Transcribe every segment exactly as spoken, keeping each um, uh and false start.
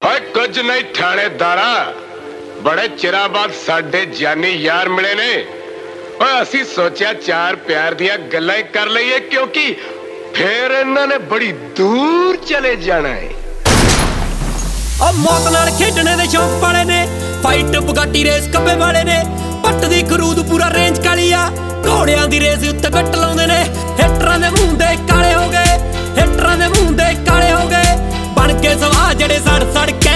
ਓਏ ਕੁਝ ਨਹੀਂ ਥਾਣੇਦਾਰਾ, बड़े चिरा बाद साडे जानी यार मिले ने। ओए असी सोचा चार प्यार दियां गल्लां कर लईए, क्योंकि फिर इन्होंने बड़ी दूर चले जाना है। ओ मौत नाल खेडने दे शौक वाले ने, फाइट बुगाटी रेस कब्बे वाले ने, पट्ट दी खरूद पूरा रेंज काली आ, घोड़ियां दी रेस उत्ते गट लाउंदे ने। हिटरां दे मूंह दे काले हो गए, हिटरां दे मूंह दे काले हो गए, बन के सवा जड़े सड़ सड़ के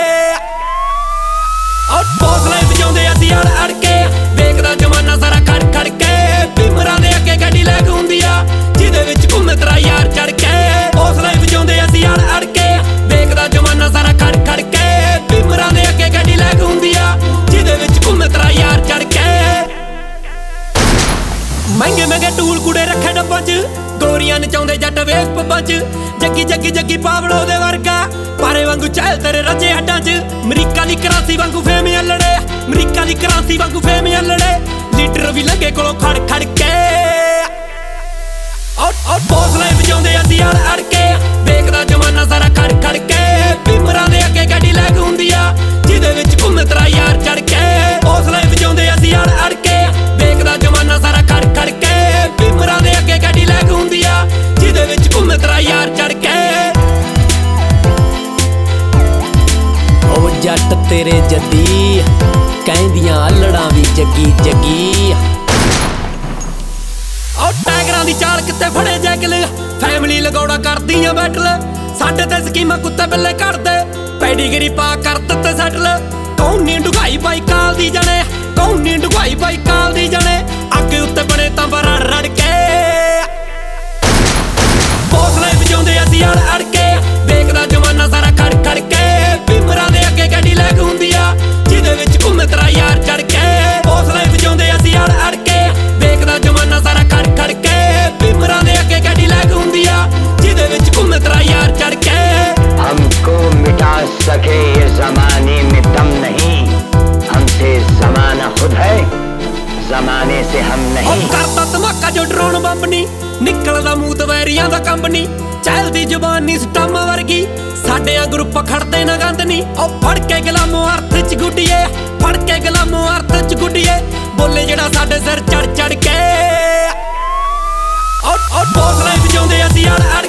हौसले बजाउंदे असीं अड़ अड़ के, देखदा जमाना सारा खड़ खड़ के, भीमरां दे अगे गड्डी लैक हुंदी आ जिहदे विच घुम्मे तेरा यार चढ़ के। हौसले बजाउंदे असीं अड़ अड़ के, देखदा जमाना सारा खड़ खड़ के, भीमरां दे अगे गड्डी लैक हुंदी आ जिहदे विच घुम्मे तेरा यार चढ़ के। महंगे महंगे टूल कुड़े रखे डब्बां च, गोरियां नचाउंदे जट वेख पब्बां च, जग्गी जग्गी जग्गी पावड़ो दे वर्गा पारे वांगू चहल तेरे रजे हड्डां च। अमरीका दी करासी वांगू फेम अल्लड़े, अमरीका दी करासी वांगू फेम अल्लड़े, लीडर भी लगे कोलों खड़ खड़ के। हौसले बजाउंदे असीं अड़ अड़ के, देखदा जमाना सारा खड़ खड़ के, भीमरां दे अगे गड्डी लैक हुंदी आ जिहदे विच घुम्मे तेरा यार चढ़ के। हौसले बजाउंदे असीं अड़ अड़ के, देखदा जमाना सारा खड़ खड़ के, भीमरां दे अगे गड्डी लैक हुंदी आ जिहदे विच घुम्मे तेरा यार चढ़ के। ओ जट तेरे जद्दी कहंदियां अल्लड़ां भी जग्गी जग्गी। ओ टाइगरां दी चाल किते फड़े जैकल, फैमिली लगौड़ा करदियां बैटल, साडे ते स्कीमां कुत्ते बिल्ले करदे, पैडीगिरी पा कर दित्ते सैटल। कौन नी ढुगाई पाई काल दी जने, कौन नी ढुगाई पाई काल दी जने, अग्गे उत्ते बने तां रड़ रड़ के। हौसले बजाउंदे असीं अड़ अड़ के, देखदा जमाना सारा खड़ खड़ के, भीमरां दे अगे गड्डी लैक हुंदी आ जिहदे विच घुम्मे तेरा यार चढ़ के। हौसले बजाउंदे असीं अड़ अड़ के, देखदा जमाना सारा खड़ खड़ के, भीमरां दे अगे गड्डी लैक हुंदी आ जिहदे विच घुम्मे तेरा यार चढ़ के। हमको मिटा सके ये जमाने में दम नहीं, हमसे जमाना खुद है, जमाने से हम नहीं। करता धमाका जो ड्रोन बंब नी, निकलदा मूत वैरियां दा कंब नी, चलदी जुबानी स्टम वर्गी, साडे ग्रुप खड़दे ना गंद नी। ओ फड़ के गलामो अर्थ च गुड्डिए, फड़ के गलामो अर्थ च गुड्डिए, बोले जेड़ा साडे सिर चढ़ चढ़ के। ओ ओ हौसले बजाउंदे असीं अड़ अड़